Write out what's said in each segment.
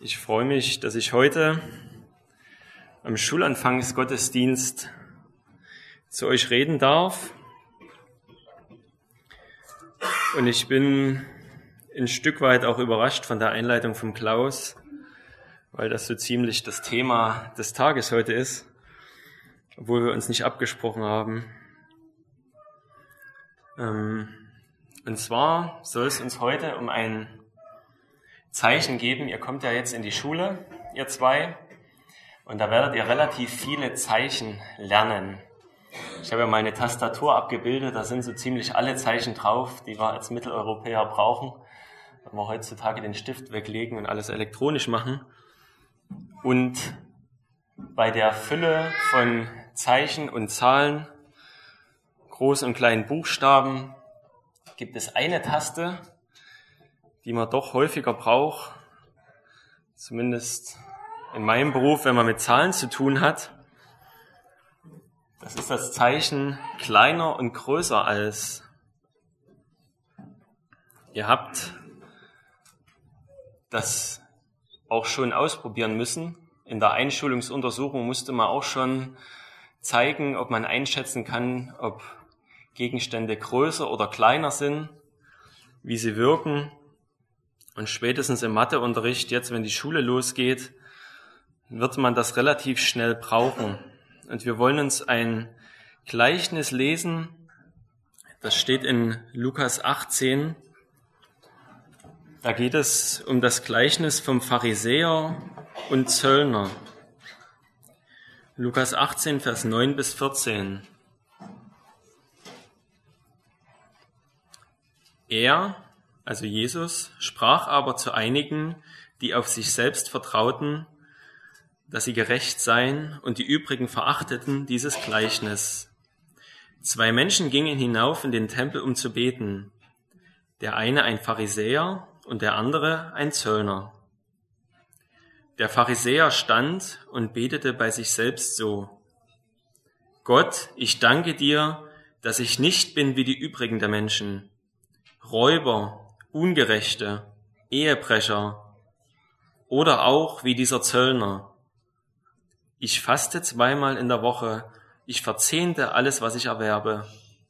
Ich freue mich, dass ich heute am Schulanfangsgottesdienst zu euch reden darf. Und ich bin ein Stück weit auch überrascht von der Einleitung vom Klaus, weil das so ziemlich das Thema des Tages heute ist, obwohl wir uns nicht abgesprochen haben. Und zwar soll es uns heute um ein Zeichen geben. Ihr kommt ja jetzt in die Schule, ihr zwei, und da werdet ihr relativ viele Zeichen lernen. Ich habe ja meine Tastatur abgebildet, da sind so ziemlich alle Zeichen drauf, die wir als Mitteleuropäer brauchen, wenn wir heutzutage den Stift weglegen und alles elektronisch machen. Und bei der Fülle von Zeichen und Zahlen, Groß- und kleinen Buchstaben, gibt es eine Taste, die man doch häufiger braucht, zumindest in meinem Beruf, wenn man mit Zahlen zu tun hat. Das ist das Zeichen kleiner und größer als. Ihr habt das auch schon ausprobieren müssen. In der Einschulungsuntersuchung musste man auch schon zeigen, ob man einschätzen kann, ob Gegenstände größer oder kleiner sind, wie sie wirken. Und spätestens im Matheunterricht, jetzt wenn die Schule losgeht, wird man das relativ schnell brauchen. Und wir wollen uns ein Gleichnis lesen, das steht in Lukas 18. Da geht es um das Gleichnis vom Pharisäer und Zöllner. Lukas 18, Vers 9 bis 14. Er, also Jesus, sprach aber zu einigen, die auf sich selbst vertrauten, dass sie gerecht seien, und die übrigen verachteten dieses Gleichnis. 2 Menschen gingen hinauf in den Tempel, um zu beten. Der eine ein Pharisäer und der andere ein Zöllner. Der Pharisäer stand und betete bei sich selbst so: Gott, ich danke dir, dass ich nicht bin wie die übrigen der Menschen, Räuber, Ungerechte, Ehebrecher oder auch wie dieser Zöllner. Ich faste 2-mal in der Woche, ich verzehnte alles, was ich erwerbe.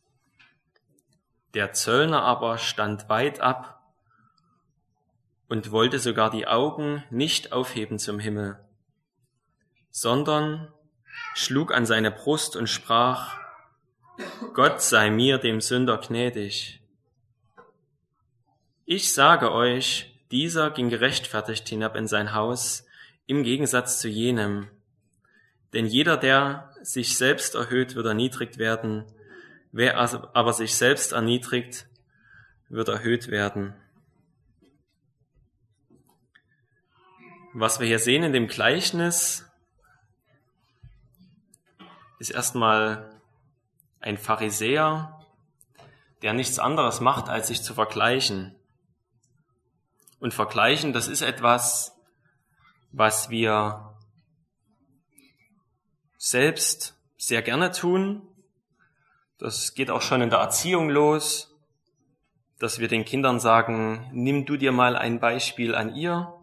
Der Zöllner aber stand weit ab und wollte sogar die Augen nicht aufheben zum Himmel, sondern schlug an seine Brust und sprach: Gott sei mir, dem Sünder, gnädig. Ich sage euch, dieser ging gerechtfertigt hinab in sein Haus, im Gegensatz zu jenem. Denn jeder, der sich selbst erhöht, wird erniedrigt werden. Wer aber sich selbst erniedrigt, wird erhöht werden. Was wir hier sehen in dem Gleichnis, ist erstmal ein Pharisäer, der nichts anderes macht, als sich zu vergleichen. Und vergleichen, das ist etwas, was wir selbst sehr gerne tun. Das geht auch schon in der Erziehung los, dass wir den Kindern sagen: Nimm du dir mal ein Beispiel an ihr.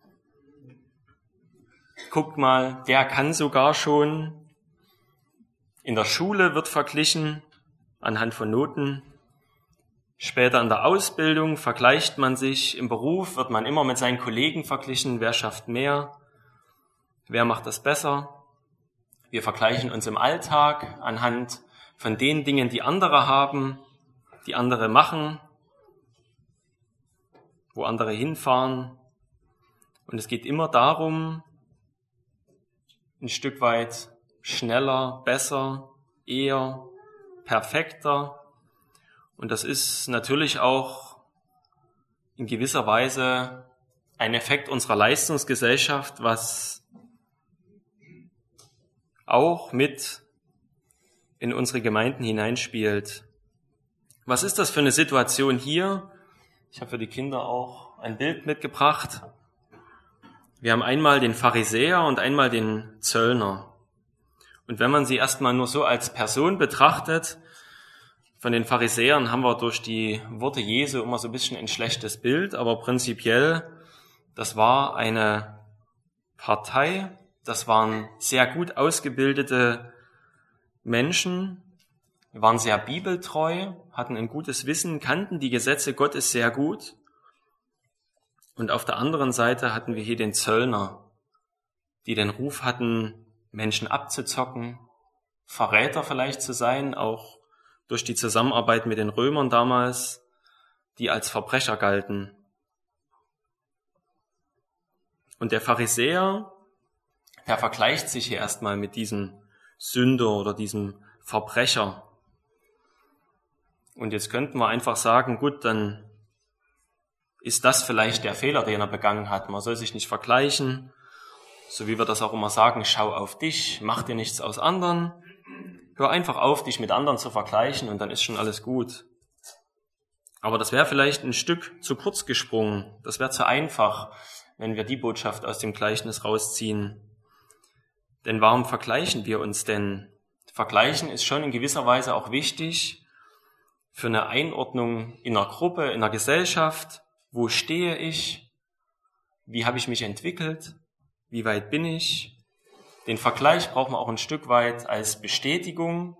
Guck mal, der kann sogar schon. In der Schule wird verglichen anhand von Noten. Später in der Ausbildung vergleicht man sich, im Beruf wird man immer mit seinen Kollegen verglichen, wer schafft mehr, wer macht das besser. Wir vergleichen uns im Alltag anhand von den Dingen, die andere haben, die andere machen, wo andere hinfahren. Und es geht immer darum, ein Stück weit schneller, besser, eher, perfekter. Und das ist natürlich auch in gewisser Weise ein Effekt unserer Leistungsgesellschaft, was auch mit in unsere Gemeinden hineinspielt. Was ist das für eine Situation hier? Ich habe für die Kinder auch ein Bild mitgebracht. Wir haben einmal den Pharisäer und einmal den Zöllner. Und wenn man sie erstmal nur so als Person betrachtet, von den Pharisäern haben wir durch die Worte Jesu immer so ein bisschen ein schlechtes Bild, aber prinzipiell, das war eine Partei. Das waren sehr gut ausgebildete Menschen, waren sehr bibeltreu, hatten ein gutes Wissen, kannten die Gesetze Gottes sehr gut. Und auf der anderen Seite hatten wir hier den Zöllner, die den Ruf hatten, Menschen abzuzocken, Verräter vielleicht zu sein, auch durch die Zusammenarbeit mit den Römern damals, die als Verbrecher galten. Und der Pharisäer, der vergleicht sich hier erstmal mit diesem Sünder oder diesem Verbrecher. Und jetzt könnten wir einfach sagen, gut, dann ist das vielleicht der Fehler, den er begangen hat. Man soll sich nicht vergleichen, so wie wir das auch immer sagen, schau auf dich, mach dir nichts aus anderen. Hör einfach auf, dich mit anderen zu vergleichen und dann ist schon alles gut. Aber das wäre vielleicht ein Stück zu kurz gesprungen. Das wäre zu einfach, wenn wir die Botschaft aus dem Gleichnis rausziehen. Denn warum vergleichen wir uns denn? Vergleichen ist schon in gewisser Weise auch wichtig für eine Einordnung in einer Gruppe, in einer Gesellschaft. Wo stehe ich? Wie habe ich mich entwickelt? Wie weit bin ich? Den Vergleich braucht man auch ein Stück weit als Bestätigung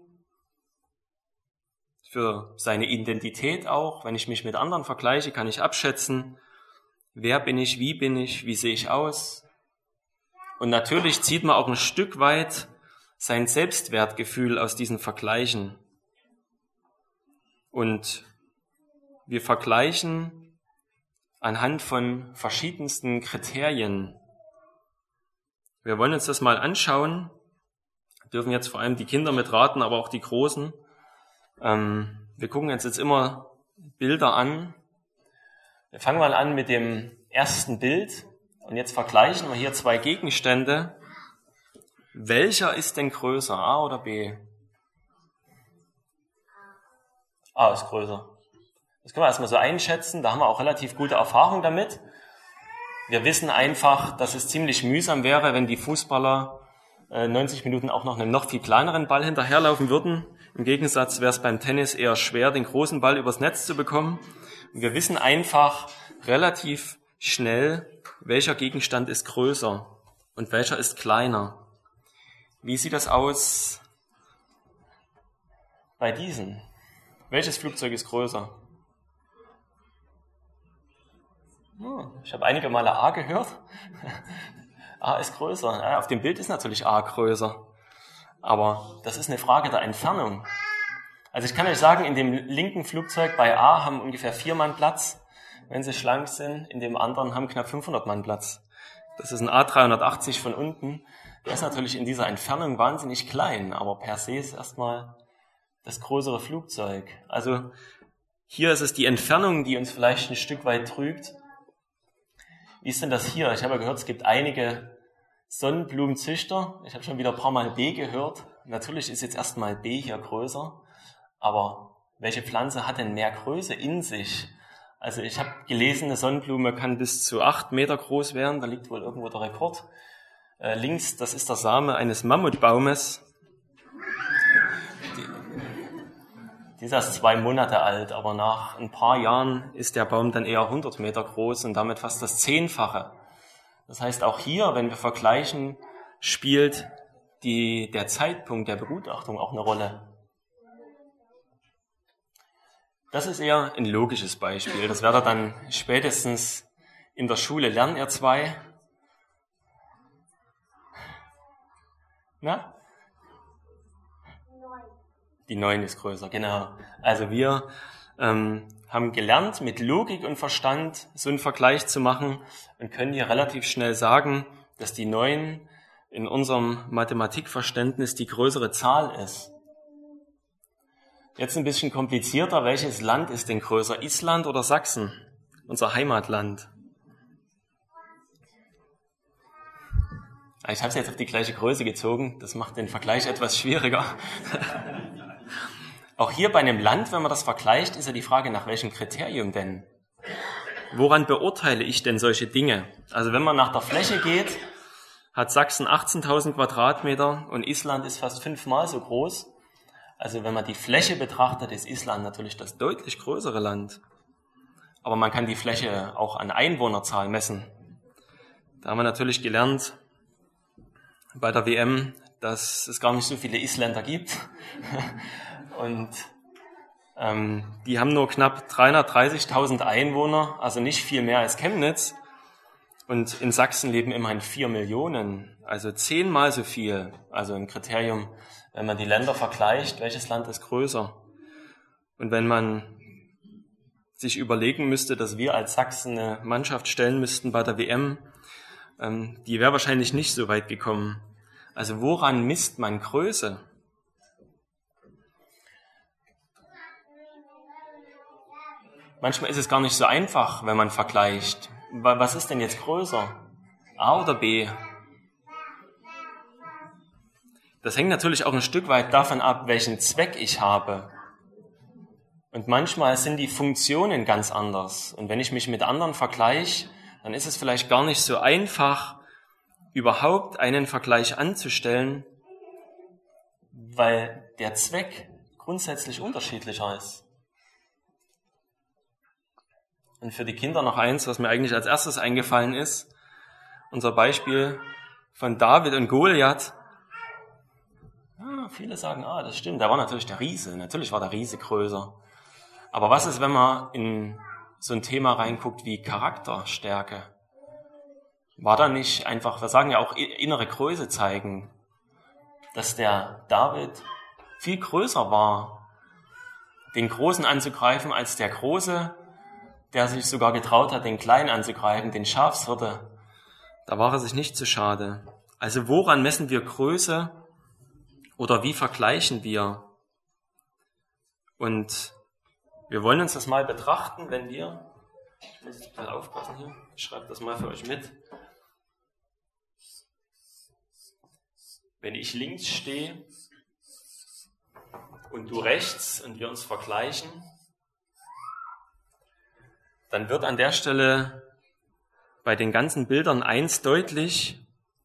für seine Identität auch. Wenn ich mich mit anderen vergleiche, kann ich abschätzen, wer bin ich, wie sehe ich aus? Und natürlich zieht man auch ein Stück weit sein Selbstwertgefühl aus diesen Vergleichen. Und wir vergleichen anhand von verschiedensten Kriterien. Wir wollen uns das mal anschauen, dürfen jetzt vor allem die Kinder mitraten, aber auch die Großen. Wir gucken uns jetzt immer Bilder an. Wir fangen mal an mit dem ersten Bild und jetzt vergleichen wir hier zwei Gegenstände. Welcher ist denn größer, A oder B? A ist größer. Das können wir erstmal so einschätzen, da haben wir auch relativ gute Erfahrung damit. Wir wissen einfach, dass es ziemlich mühsam wäre, wenn die Fußballer 90 Minuten auch noch einem noch viel kleineren Ball hinterherlaufen würden. Im Gegensatz wäre es beim Tennis eher schwer, den großen Ball übers Netz zu bekommen. Und wir wissen einfach relativ schnell, welcher Gegenstand ist größer und welcher ist kleiner. Wie sieht das aus bei diesen? Welches Flugzeug ist größer? Ich habe einige Male A gehört. A ist größer. Ja, auf dem Bild ist natürlich A größer. Aber das ist eine Frage der Entfernung. Also ich kann euch sagen, in dem linken Flugzeug bei A haben ungefähr 4 Mann Platz, wenn sie schlank sind. In dem anderen haben knapp 500 Mann Platz. Das ist ein A380 von unten. Der ist natürlich in dieser Entfernung wahnsinnig klein, aber per se ist erstmal das größere Flugzeug. Also hier ist es die Entfernung, die uns vielleicht ein Stück weit trügt. Wie ist denn das hier? Ich habe ja gehört, es gibt einige Sonnenblumenzüchter. Ich habe schon wieder ein paar Mal B gehört. Natürlich ist jetzt erstmal B hier größer. Aber welche Pflanze hat denn mehr Größe in sich? Also ich habe gelesen, eine Sonnenblume kann bis zu 8 Meter groß werden. Da liegt wohl irgendwo der Rekord. Links, das ist der Same eines Mammutbaumes. Die ist erst 2 Monate alt, aber nach ein paar Jahren ist der Baum dann eher 100 Meter groß und damit fast das 10-fache. Das heißt, auch hier, wenn wir vergleichen, spielt der Zeitpunkt der Begutachtung auch eine Rolle. Das ist eher ein logisches Beispiel. Das werdet ihr dann spätestens in der Schule lernen, ihr zwei. Na? Die 9 ist größer, genau. Also wir haben gelernt, mit Logik und Verstand so einen Vergleich zu machen und können hier relativ schnell sagen, dass die 9 in unserem Mathematikverständnis die größere Zahl ist. Jetzt ein bisschen komplizierter, welches Land ist denn größer, Island oder Sachsen, unser Heimatland? Ich habe es jetzt auf die gleiche Größe gezogen, das macht den Vergleich etwas schwieriger. Auch hier bei einem Land, wenn man das vergleicht, ist ja die Frage, nach welchem Kriterium denn? Woran beurteile ich denn solche Dinge? Also wenn man nach der Fläche geht, hat Sachsen 18.000 Quadratmeter und Island ist fast 5-mal so groß. Also wenn man die Fläche betrachtet, ist Island natürlich das deutlich größere Land. Aber man kann die Fläche auch an Einwohnerzahl messen. Da haben wir natürlich gelernt, bei der WM, dass es gar nicht so viele Isländer gibt. Und die haben nur knapp 330.000 Einwohner, also nicht viel mehr als Chemnitz. Und in Sachsen leben immerhin 4 Millionen, also 10-mal so viel. Also ein Kriterium, wenn man die Länder vergleicht, welches Land ist größer? Und wenn man sich überlegen müsste, dass wir als Sachsen eine Mannschaft stellen müssten bei der WM, die wäre wahrscheinlich nicht so weit gekommen. Also woran misst man Größe? Manchmal ist es gar nicht so einfach, wenn man vergleicht. Was ist denn jetzt größer? A oder B? Das hängt natürlich auch ein Stück weit davon ab, welchen Zweck ich habe. Und manchmal sind die Funktionen ganz anders. Und wenn ich mich mit anderen vergleiche, dann ist es vielleicht gar nicht so einfach, überhaupt einen Vergleich anzustellen, weil der Zweck grundsätzlich unterschiedlicher ist. Und für die Kinder noch eins, was mir eigentlich als erstes eingefallen ist, unser Beispiel von David und Goliath. Ja, viele sagen, das stimmt, da war natürlich der Riese, natürlich war der Riese größer. Aber was ist, wenn man in so ein Thema reinguckt wie Charakterstärke? War da nicht einfach, wir sagen ja auch innere Größe zeigen, dass der David viel größer war, den Großen anzugreifen als der Große, der sich sogar getraut hat, den Kleinen anzugreifen, den Schafshirte. Da war er sich nicht zu schade. Also woran messen wir Größe oder wie vergleichen wir? Und wir wollen uns das mal betrachten, wenn wir, ich muss jetzt mal aufpassen hier, ich schreibe das mal für euch mit. Wenn ich links stehe und du rechts und wir uns vergleichen, dann wird an der Stelle bei den ganzen Bildern eins deutlich: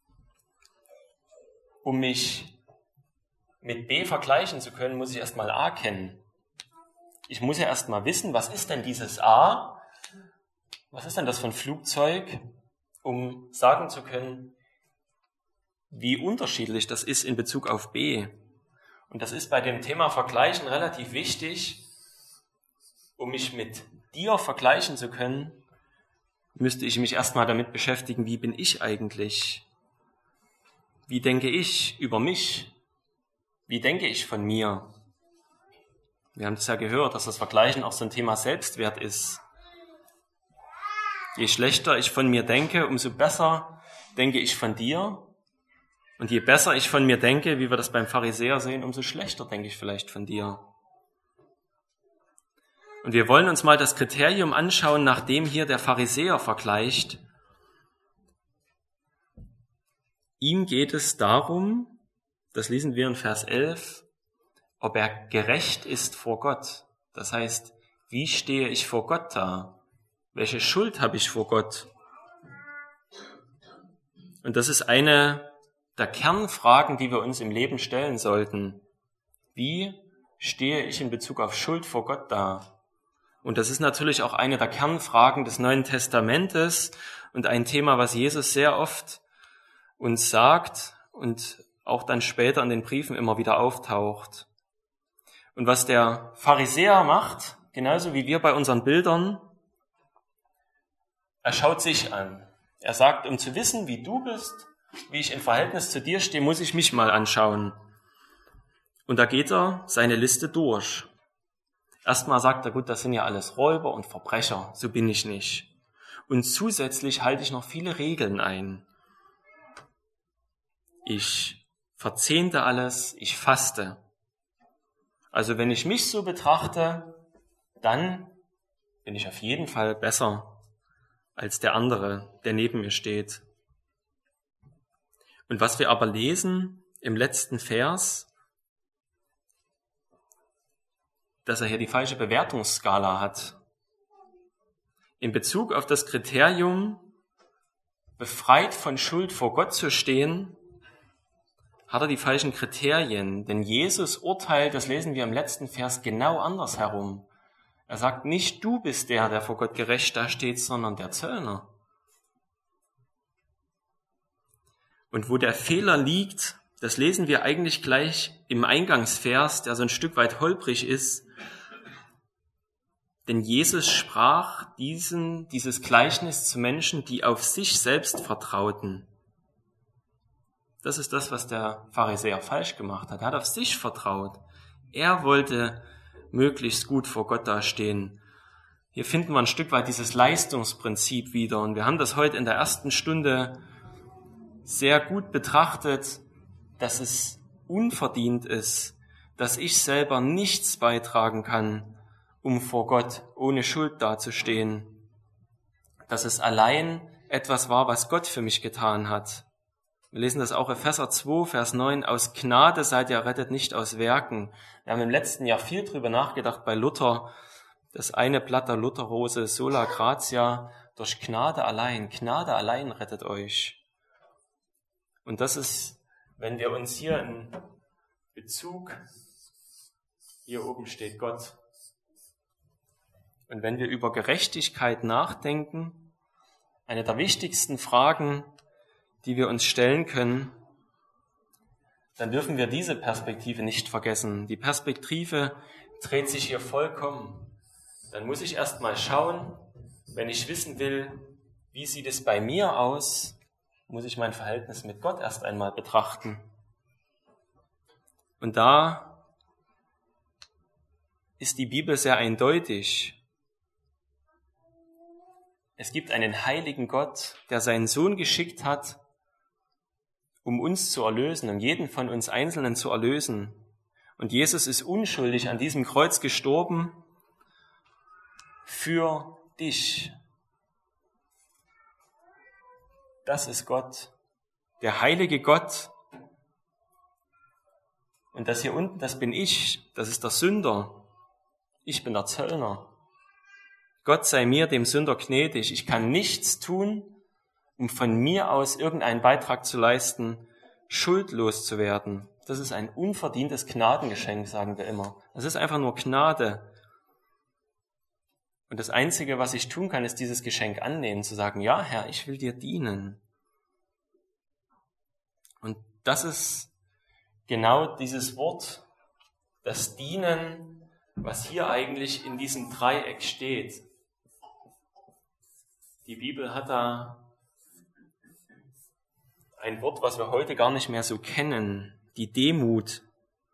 Um mich mit B vergleichen zu können, muss ich erstmal A kennen. Ich muss ja erstmal wissen, was ist denn dieses A? Was ist denn das für ein Flugzeug, um sagen zu können, wie unterschiedlich das ist in Bezug auf B. Und das ist bei dem Thema Vergleichen relativ wichtig. Um mich mit dir vergleichen zu können, müsste ich mich erstmal damit beschäftigen, wie bin ich eigentlich? Wie denke ich über mich? Wie denke ich von mir? Wir haben es ja gehört, dass das Vergleichen auch so ein Thema Selbstwert ist. Je schlechter ich von mir denke, umso besser denke ich von dir. Und je besser ich von mir denke, wie wir das beim Pharisäer sehen, umso schlechter denke ich vielleicht von dir. Und wir wollen uns mal das Kriterium anschauen, nach dem hier der Pharisäer vergleicht. Ihm geht es darum, das lesen wir in Vers 11, ob er gerecht ist vor Gott. Das heißt, wie stehe ich vor Gott da? Welche Schuld habe ich vor Gott? Und das ist eine der Kernfragen, die wir uns im Leben stellen sollten. Wie stehe ich in Bezug auf Schuld vor Gott da? Und das ist natürlich auch eine der Kernfragen des Neuen Testamentes und ein Thema, was Jesus sehr oft uns sagt und auch dann später in den Briefen immer wieder auftaucht. Und was der Pharisäer macht, genauso wie wir bei unseren Bildern, er schaut sich an. Er sagt, um zu wissen, wie du bist, wie ich im Verhältnis zu dir stehe, muss ich mich mal anschauen. Und da geht er seine Liste durch. Erstmal sagt er, gut, das sind ja alles Räuber und Verbrecher, so bin ich nicht. Und zusätzlich halte ich noch viele Regeln ein. Ich verzehnte alles, ich faste. Also wenn ich mich so betrachte, dann bin ich auf jeden Fall besser als der andere, der neben mir steht. Und was wir aber lesen im letzten Vers, dass er hier die falsche Bewertungsskala hat. In Bezug auf das Kriterium, befreit von Schuld vor Gott zu stehen, hat er die falschen Kriterien. Denn Jesus urteilt, das lesen wir im letzten Vers, genau andersherum. Er sagt, nicht du bist der vor Gott gerecht da steht, sondern der Zöllner. Und wo der Fehler liegt, das lesen wir eigentlich gleich im Eingangsvers, der so ein Stück weit holprig ist. Denn Jesus sprach dieses Gleichnis zu Menschen, die auf sich selbst vertrauten. Das ist das, was der Pharisäer falsch gemacht hat. Er hat auf sich vertraut. Er wollte möglichst gut vor Gott dastehen. Hier finden wir ein Stück weit dieses Leistungsprinzip wieder. Und wir haben das heute in der ersten Stunde sehr gut betrachtet, dass es unverdient ist, dass ich selber nichts beitragen kann, um vor Gott ohne Schuld dazustehen. Dass es allein etwas war, was Gott für mich getan hat. Wir lesen das auch Epheser 2, Vers 9. Aus Gnade seid ihr errettet, nicht aus Werken. Wir haben im letzten Jahr viel drüber nachgedacht bei Luther. Das eine Blatt der Lutherrose, Sola Gratia, durch Gnade allein rettet euch. Und das ist, wenn wir uns hier in Bezug, hier oben steht Gott, und wenn wir über Gerechtigkeit nachdenken, eine der wichtigsten Fragen, die wir uns stellen können, dann dürfen wir diese Perspektive nicht vergessen. Die Perspektive dreht sich hier vollkommen. Dann muss ich erst mal schauen, wenn ich wissen will, wie sieht es bei mir aus, muss ich mein Verhältnis mit Gott erst einmal betrachten. Und da ist die Bibel sehr eindeutig. Es gibt einen heiligen Gott, der seinen Sohn geschickt hat, um uns zu erlösen, um jeden von uns Einzelnen zu erlösen. Und Jesus ist unschuldig an diesem Kreuz gestorben für dich. Das ist Gott, der heilige Gott. Und das hier unten, das bin ich, das ist der Sünder. Ich bin der Zöllner. Gott sei mir, dem Sünder, gnädig. Ich kann nichts tun, um von mir aus irgendeinen Beitrag zu leisten, schuldlos zu werden. Das ist ein unverdientes Gnadengeschenk, sagen wir immer. Das ist einfach nur Gnade. Und das Einzige, was ich tun kann, ist dieses Geschenk annehmen, zu sagen, ja, Herr, ich will dir dienen. Und das ist genau dieses Wort, das Dienen, was hier eigentlich in diesem Dreieck steht. Die Bibel hat da ein Wort, was wir heute gar nicht mehr so kennen, die Demut.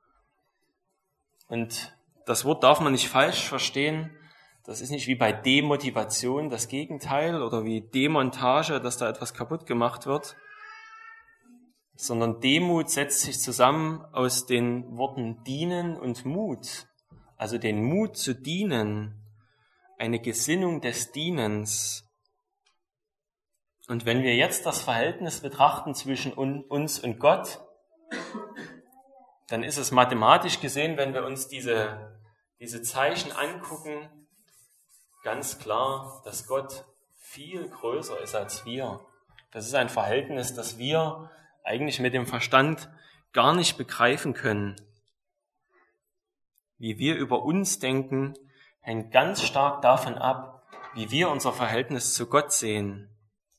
Und das Wort darf man nicht falsch verstehen. Das ist nicht wie bei Demotivation das Gegenteil oder wie Demontage, dass da etwas kaputt gemacht wird, sondern Demut setzt sich zusammen aus den Worten dienen und Mut. Also den Mut zu dienen, eine Gesinnung des Dienens. Und wenn wir jetzt das Verhältnis betrachten zwischen uns und Gott, dann ist es mathematisch gesehen, wenn wir uns diese Zeichen angucken, ganz klar, dass Gott viel größer ist als wir. Das ist ein Verhältnis, das wir eigentlich mit dem Verstand gar nicht begreifen können. Wie wir über uns denken, hängt ganz stark davon ab, wie wir unser Verhältnis zu Gott sehen.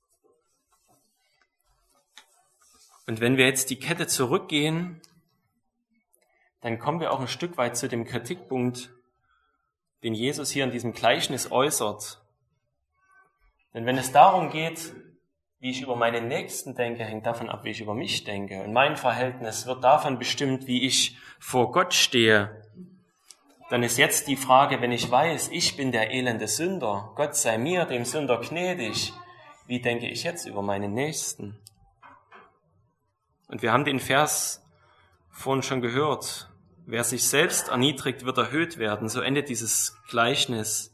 Und wenn wir jetzt die Kette zurückgehen, dann kommen wir auch ein Stück weit zu dem Kritikpunkt, den Jesus hier in diesem Gleichnis äußert. Denn wenn es darum geht, wie ich über meine Nächsten denke, hängt davon ab, wie ich über mich denke. Und mein Verhältnis wird davon bestimmt, wie ich vor Gott stehe. Dann ist jetzt die Frage, wenn ich weiß, ich bin der elende Sünder, Gott sei mir, dem Sünder, gnädig, wie denke ich jetzt über meine Nächsten? Und wir haben den Vers vorhin schon gehört. Wer sich selbst erniedrigt, wird erhöht werden. So endet dieses Gleichnis.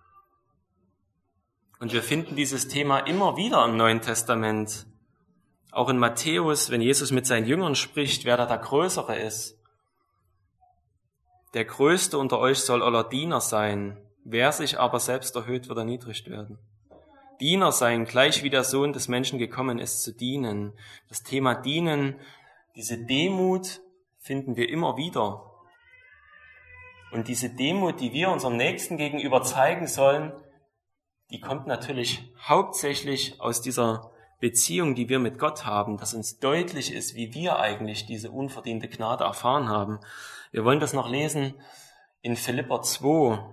Und wir finden dieses Thema immer wieder im Neuen Testament. Auch in Matthäus, wenn Jesus mit seinen Jüngern spricht, wer da der Größere ist. Der Größte unter euch soll euer Diener sein. Wer sich aber selbst erhöht, wird erniedrigt werden. Diener sein, gleich wie der Sohn des Menschen gekommen ist, zu dienen. Das Thema Dienen, diese Demut finden wir immer wieder. Und diese Demut, die wir unserem Nächsten gegenüber zeigen sollen, die kommt natürlich hauptsächlich aus dieser Beziehung, die wir mit Gott haben, dass uns deutlich ist, wie wir eigentlich diese unverdiente Gnade erfahren haben. Wir wollen das noch lesen in Philipper 2.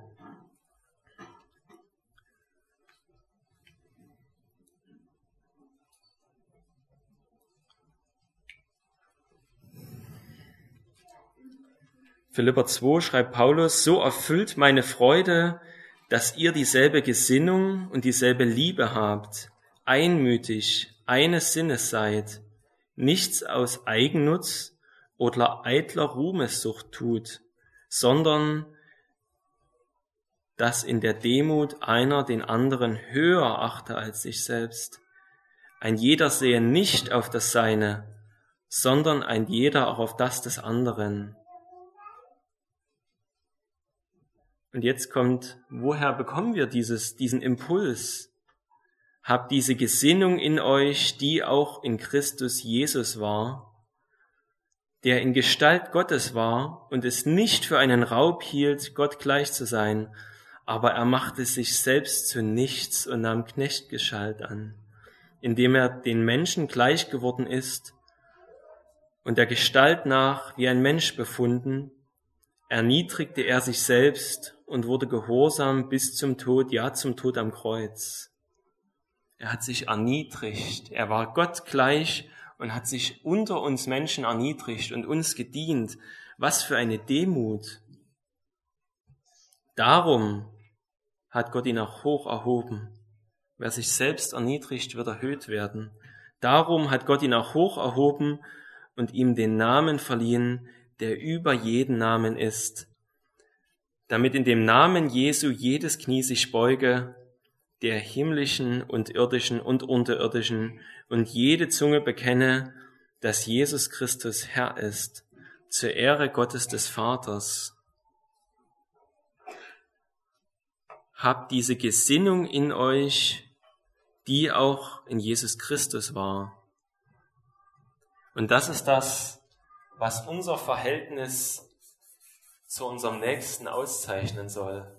Philipper 2 schreibt Paulus: So erfüllt meine Freude, dass ihr dieselbe Gesinnung und dieselbe Liebe habt, einmütig, eines Sinnes seid, nichts aus Eigennutz oder eitler Ruhmessucht tut, sondern dass in der Demut einer den anderen höher achte als sich selbst. Ein jeder sehe nicht auf das Seine, sondern ein jeder auch auf das des anderen. Und jetzt kommt, woher bekommen wir diesen Impuls? Habt diese Gesinnung in euch, die auch in Christus Jesus war, der in Gestalt Gottes war und es nicht für einen Raub hielt, Gott gleich zu sein, aber er machte sich selbst zu nichts und nahm Knechtgestalt an, indem er den Menschen gleich geworden ist und der Gestalt nach wie ein Mensch befunden, erniedrigte er sich selbst und wurde gehorsam bis zum Tod, ja zum Tod am Kreuz. Er hat sich erniedrigt. Er war Gott gleich und hat sich unter uns Menschen erniedrigt und uns gedient. Was für eine Demut. Darum hat Gott ihn auch hoch erhoben. Wer sich selbst erniedrigt, wird erhöht werden. Darum hat Gott ihn auch hoch erhoben und ihm den Namen verliehen, der über jeden Namen ist, damit in dem Namen Jesu jedes Knie sich beuge, der himmlischen und irdischen und unterirdischen, und jede Zunge bekenne, dass Jesus Christus Herr ist, zur Ehre Gottes des Vaters. Habt diese Gesinnung in euch, die auch in Jesus Christus war. Und das ist das, was unser Verhältnis zu unserem Nächsten auszeichnen soll.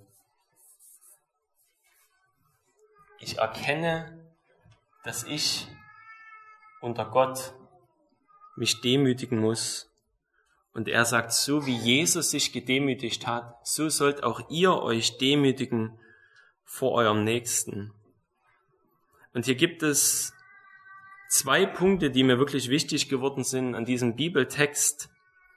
Ich erkenne, dass ich unter Gott mich demütigen muss. Und er sagt, so wie Jesus sich gedemütigt hat, so sollt auch ihr euch demütigen vor eurem Nächsten. Und hier gibt es 2 Punkte, die mir wirklich wichtig geworden sind an diesem Bibeltext.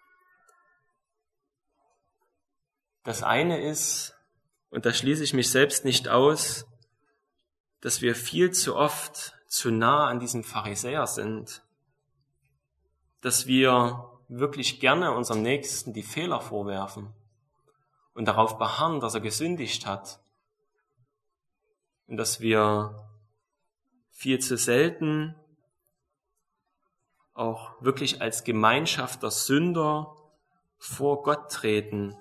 Das eine ist, und da schließe ich mich selbst nicht aus, dass wir viel zu oft zu nah an diesem Pharisäer sind, dass wir wirklich gerne unserem Nächsten die Fehler vorwerfen und darauf beharren, dass er gesündigt hat und dass wir viel zu selten auch wirklich als Gemeinschaft der Sünder vor Gott treten.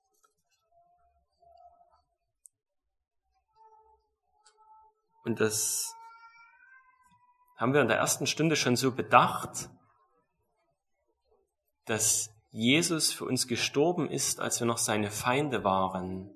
Und das haben wir in der ersten Stunde schon so bedacht, dass Jesus für uns gestorben ist, als wir noch seine Feinde waren.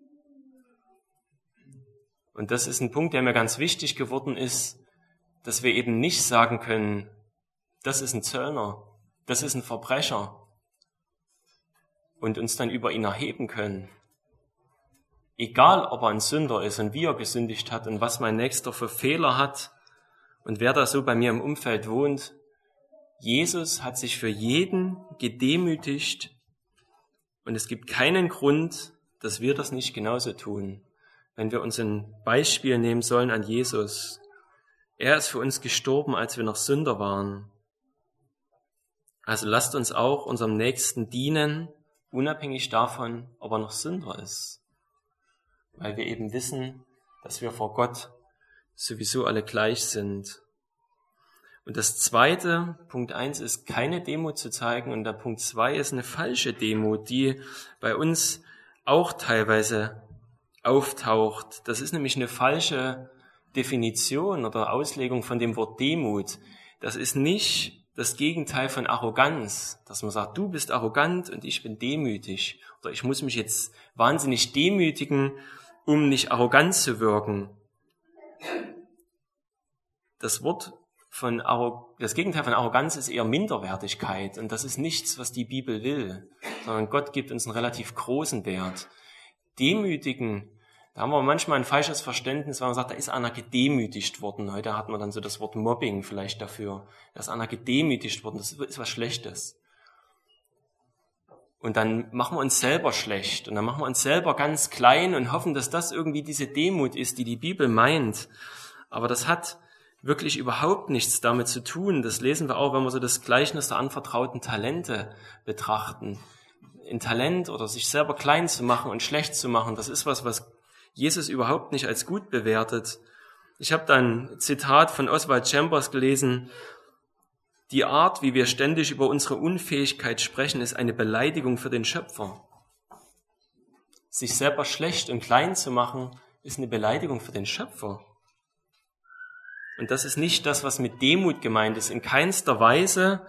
Und das ist ein Punkt, der mir ganz wichtig geworden ist, dass wir eben nicht sagen können, das ist ein Zöllner, das ist ein Verbrecher und uns dann über ihn erheben können. Egal, ob er ein Sünder ist und wie er gesündigt hat und was mein Nächster für Fehler hat und wer da so bei mir im Umfeld wohnt, Jesus hat sich für jeden gedemütigt und es gibt keinen Grund, dass wir das nicht genauso tun, wenn wir uns ein Beispiel nehmen sollen an Jesus. Er ist für uns gestorben, als wir noch Sünder waren. Also lasst uns auch unserem Nächsten dienen, unabhängig davon, ob er noch Sünder ist. Weil wir eben wissen, dass wir vor Gott sowieso alle gleich sind. Und das zweite, Punkt 1, ist keine Demut zu zeigen und der Punkt 2 ist eine falsche Demut, die bei uns auch teilweise auftaucht. Das ist nämlich eine falsche Definition oder Auslegung von dem Wort Demut. Das ist nicht das Gegenteil von Arroganz, dass man sagt, du bist arrogant und ich bin demütig. Oder ich muss mich jetzt wahnsinnig demütigen, um nicht arrogant zu wirken. Das Wort das Gegenteil von Arroganz ist eher Minderwertigkeit. Und das ist nichts, was die Bibel will, sondern Gott gibt uns einen relativ großen Wert. Demütigen, da haben wir manchmal ein falsches Verständnis, weil man sagt, da ist einer gedemütigt worden. Heute hat man dann so das Wort Mobbing vielleicht dafür. Da ist einer gedemütigt worden, das ist was Schlechtes. Und dann machen wir uns selber schlecht und dann machen wir uns selber ganz klein und hoffen, dass das irgendwie diese Demut ist, die die Bibel meint. Aber das hat wirklich überhaupt nichts damit zu tun. Das lesen wir auch, wenn wir so das Gleichnis der anvertrauten Talente betrachten. Ein Talent oder sich selber klein zu machen und schlecht zu machen, das ist was Jesus überhaupt nicht als gut bewertet. Ich habe da ein Zitat von Oswald Chambers gelesen: Die Art, wie wir ständig über unsere Unfähigkeit sprechen, ist eine Beleidigung für den Schöpfer. Sich selber schlecht und klein zu machen, ist eine Beleidigung für den Schöpfer. Und das ist nicht das, was mit Demut gemeint ist, in keinster Weise,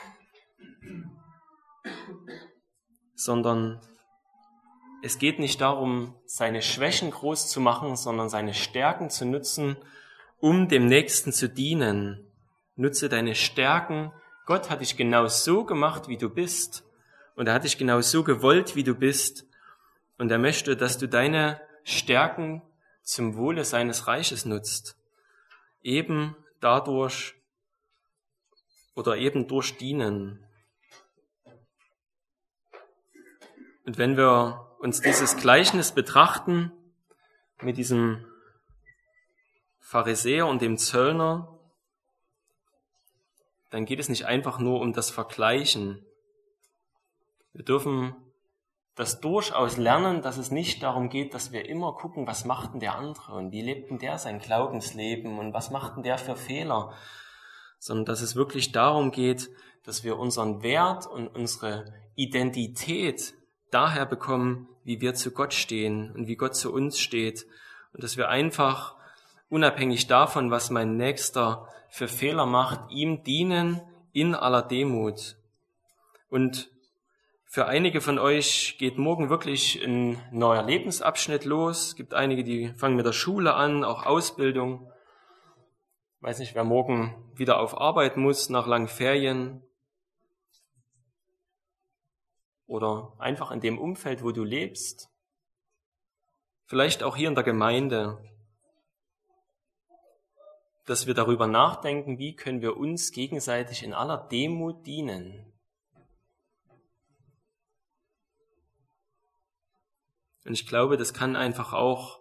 sondern es geht nicht darum, seine Schwächen groß zu machen, sondern seine Stärken zu nutzen, um dem Nächsten zu dienen. Nutze deine Stärken. Gott hat dich genau so gemacht, wie du bist. Und er hat dich genau so gewollt, wie du bist. Und er möchte, dass du deine Stärken zum Wohle seines Reiches nutzt. Eben dadurch oder eben durch Dienen. Und wenn wir uns dieses Gleichnis betrachten mit diesem Pharisäer und dem Zöllner, dann geht es nicht einfach nur um das Vergleichen. Wir dürfen das durchaus lernen, dass es nicht darum geht, dass wir immer gucken, was macht denn der andere und wie lebt denn der sein Glaubensleben und was macht denn der für Fehler, sondern dass es wirklich darum geht, dass wir unseren Wert und unsere Identität daher bekommen, wie wir zu Gott stehen und wie Gott zu uns steht und dass wir einfach unabhängig davon, was mein Nächster für Fehler macht, ihm dienen in aller Demut. Und für einige von euch geht morgen wirklich ein neuer Lebensabschnitt los. Es gibt einige, die fangen mit der Schule an, auch Ausbildung. Ich weiß nicht, wer morgen wieder auf Arbeit muss nach langen Ferien. Oder einfach in dem Umfeld, wo du lebst. Vielleicht auch hier in der Gemeinde. Dass wir darüber nachdenken, wie können wir uns gegenseitig in aller Demut dienen. Und ich glaube, das kann einfach auch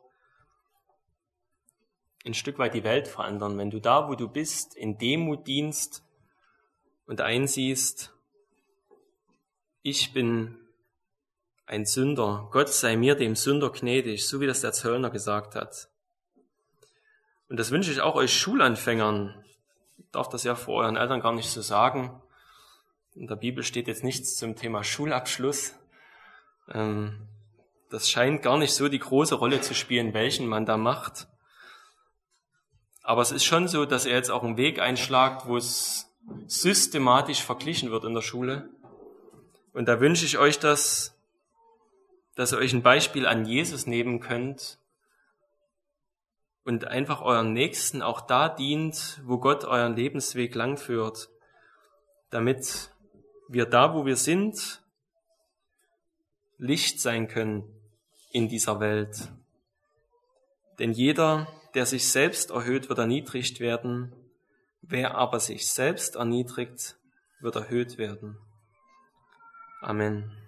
ein Stück weit die Welt verändern, wenn du da, wo du bist, in Demut dienst und einsiehst, ich bin ein Sünder, Gott sei mir dem Sünder gnädig, so wie das der Zöllner gesagt hat. Und das wünsche ich auch euch Schulanfängern. Ich darf das ja vor euren Eltern gar nicht so sagen. In der Bibel steht jetzt nichts zum Thema Schulabschluss. Das scheint gar nicht so die große Rolle zu spielen, welchen man da macht. Aber es ist schon so, dass er jetzt auch einen Weg einschlagt, wo es systematisch verglichen wird in der Schule. Und da wünsche ich euch dass ihr euch ein Beispiel an Jesus nehmen könnt und einfach euren Nächsten auch da dient, wo Gott euren Lebensweg langführt, damit wir da, wo wir sind, Licht sein können in dieser Welt. Denn jeder, der sich selbst erhöht, wird erniedrigt werden. Wer aber sich selbst erniedrigt, wird erhöht werden. Amen.